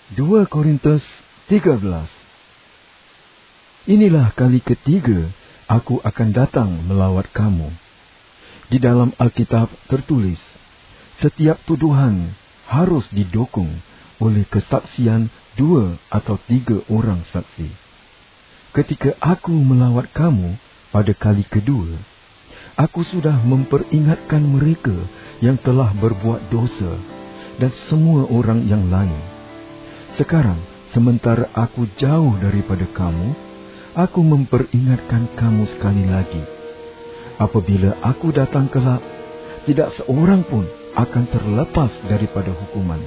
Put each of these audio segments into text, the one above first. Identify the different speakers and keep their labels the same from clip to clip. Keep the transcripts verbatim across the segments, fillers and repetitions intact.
Speaker 1: dua Korintus tiga belas. Inilah kali ketiga aku akan datang melawat kamu. Di dalam Alkitab tertulis, setiap tuduhan harus didukung oleh kesaksian dua atau tiga orang saksi. Ketika aku melawat kamu pada kali kedua, aku sudah memperingatkan mereka yang telah berbuat dosa dan semua orang yang lain. Sekarang, sementara aku jauh daripada kamu, aku memperingatkan kamu sekali lagi. Apabila aku datang kelak, tidak seorang pun akan terlepas daripada hukuman.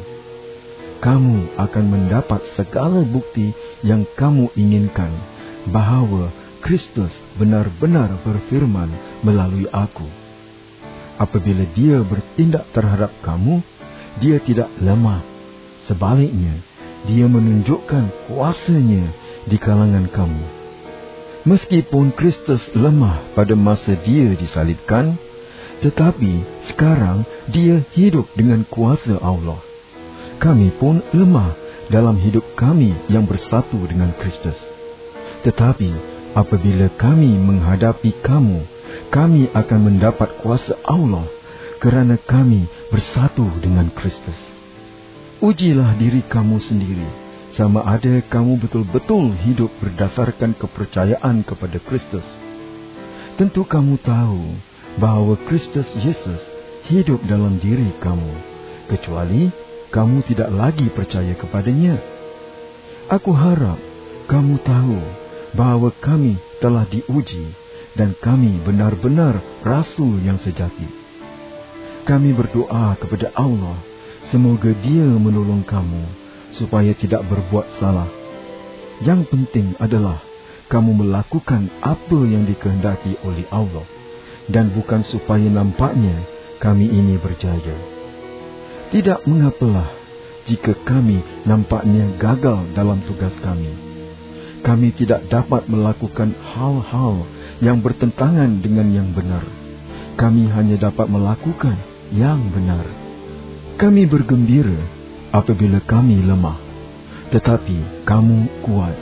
Speaker 1: Kamu akan mendapat segala bukti yang kamu inginkan, bahawa Kristus benar-benar berfirman melalui aku. Apabila dia bertindak terhadap kamu, dia tidak lemah. Sebaliknya, dia menunjukkan kuasanya di kalangan kamu. Meskipun Kristus lemah pada masa dia disalibkan, tetapi sekarang dia hidup dengan kuasa Allah. Kami pun lemah dalam hidup kami yang bersatu dengan Kristus. Tetapi apabila kami menghadapi kamu, kami akan mendapat kuasa Allah kerana kami bersatu dengan Kristus. Ujilah diri kamu sendiri, sama ada kamu betul-betul hidup berdasarkan kepercayaan kepada Kristus. Tentu kamu tahu bahawa Kristus Yesus hidup dalam diri kamu, kecuali kamu tidak lagi percaya kepadanya. Aku harap kamu tahu bahawa kami telah diuji dan kami benar-benar rasul yang sejati. Kami berdoa kepada Allah, semoga Dia menolong kamu supaya tidak berbuat salah. Yang penting adalah kamu melakukan apa yang dikehendaki oleh Allah, dan bukan supaya nampaknya kami ini berjaya. Tidak mengapalah jika kami nampaknya gagal dalam tugas kami. Kami tidak dapat melakukan hal-hal yang bertentangan dengan yang benar. Kami hanya dapat melakukan yang benar. Kami bergembira apabila kami lemah, tetapi kamu kuat.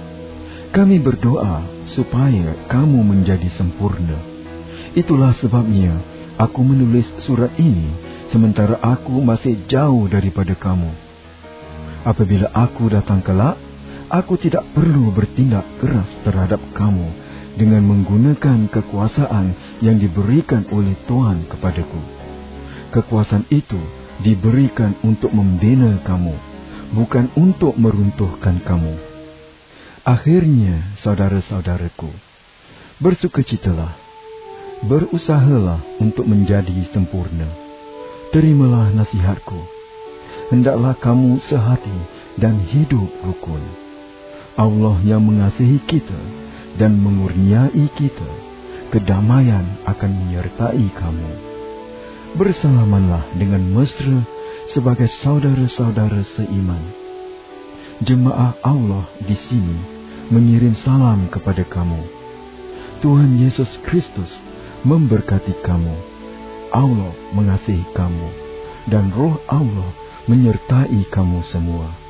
Speaker 1: Kami berdoa supaya kamu menjadi sempurna. Itulah sebabnya aku menulis surat ini sementara aku masih jauh daripada kamu. Apabila aku datang kelak, aku tidak perlu bertindak keras terhadap kamu dengan menggunakan kekuasaan yang diberikan oleh Tuhan kepadaku. Kekuasaan itu diberikan untuk membina kamu, bukan untuk meruntuhkan kamu. Akhirnya, saudara-saudaraku, bersukacitalah, berusahalah untuk menjadi sempurna. Terimalah nasihatku. Hendaklah kamu sehati dan hidup rukun. Allah yang mengasihi kita dan mengurniai kita kedamaian akan menyertai kamu. Bersalamanlah dengan mesra sebagai saudara-saudara seiman. Jemaah Allah di sini mengirim salam kepada kamu. Tuhan Yesus Kristus memberkati kamu. Allah mengasihi kamu, dan Roh Allah menyertai kamu semua.